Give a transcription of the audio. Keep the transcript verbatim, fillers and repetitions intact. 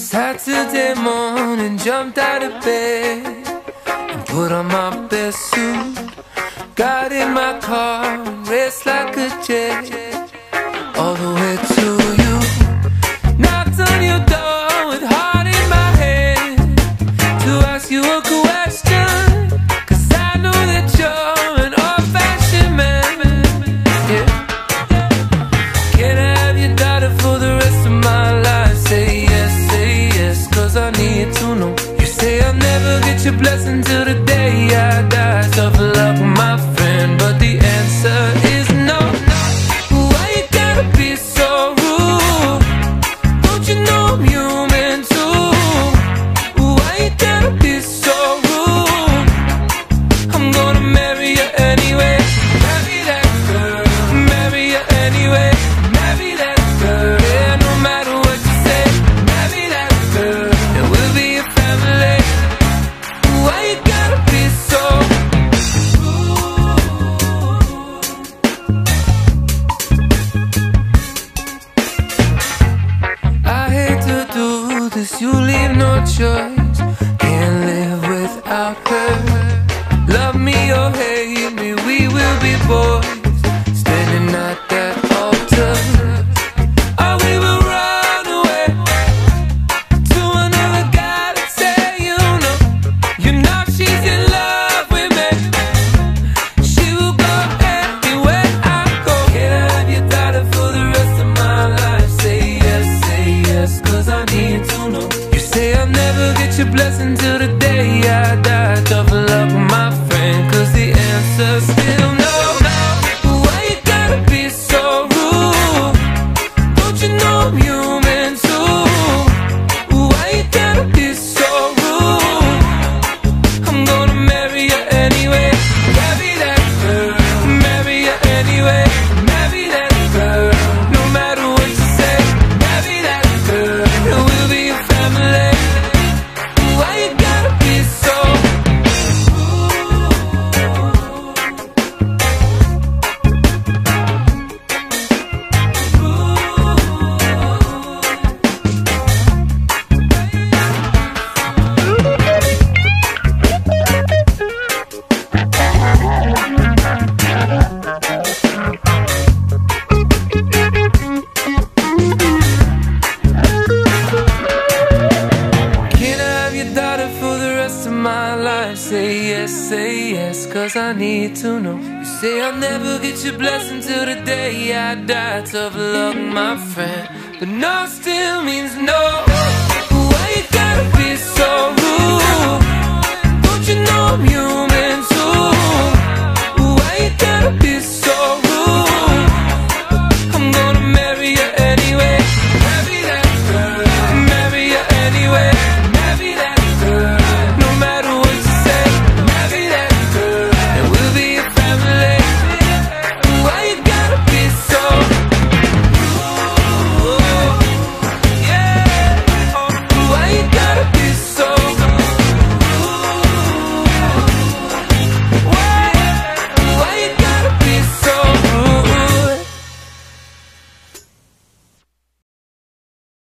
Saturday morning, jumped out of bed and put on my best suit. Got in my car and raced like a jet all the way to you. Knocked on your door with heart in my hand to ask you a question, 'cause I know that you're an old-fashioned man. Yeah. Can I have your daughter for the rest of my life? Say yes, say yes, 'cause I need to know. You say I'll never get your blessing till the day I die. Tough luck, my friend, but the answer is no. Why you gotta be so rude? Don't you know I'm human too? Why you gotta be so rude? I'm gonna marry you anyway. Marry that girl, marry you anyway. Marry that girl, yeah, no matter what you say. Marry that girl, and we'll be a family. Why you gotta be so rude? I hate to do this, you leave no choice. Can't live without her. Love me or hate me, we will be boys, standing at that altar. Or we will run away to another guy that say you know. You know she's in love with me. She will go anywhere I go. Can I have your daughter for the rest of my life? Say yes, say yes, 'cause I need to know. You say I'll never get your blessing till the day I die. Tough luck, my friend, 'cause the answer's still no. Why you gotta be so rude? Don't you know I'm human too? Why you gotta be so rude? I'm gonna marry you anyway. Marry that girl, marry you anyway. Marry that girl, no matter what you say. Marry that girl, and we'll be a family. Why you gotta be so my life? Say yes, say yes, 'cause I need to know. You say I'll never get your blessing till the day I die. Tough luck, my friend, but no still means no. Why you gotta be so rude? Don't you know I'm human?